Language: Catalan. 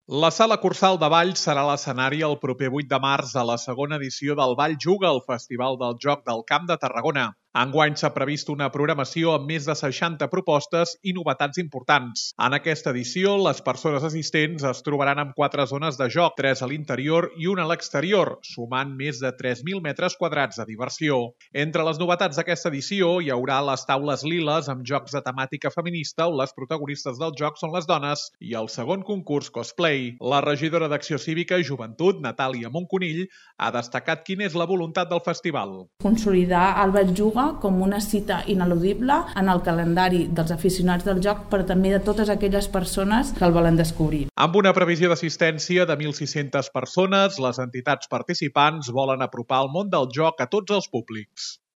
La Sala Cursal de Valls serà l'escenari el proper 8 de març a la segona edició del Vall Juga, el Festival del Joc del Camp de Tarragona. Enguany s'ha previst una programació amb més de 60 propostes i novetats importants. En aquesta edició, les persones assistents es trobaran amb 4 zones de joc, 3 a l'interior i una a l'exterior, sumant més de 3.000 metres quadrats de diversió. Entre les novetats d'aquesta edició hi haurà les taules liles amb jocs de temàtica feminista on les protagonistes del joc són les dones i el segon concurs cosplay. La regidora d'Acció Cívica i Joventut, Natàlia Monconill, ha destacat quina és la voluntat del festival. Consolidar el Vall Juga com una cita ineludible en el calendari dels aficionats del joc, però també de totes aquelles persones que el volen descobrir. Amb una previsió d'assistència de 1.600 persones, les entitats participants volen apropar el món del joc a tots els públics.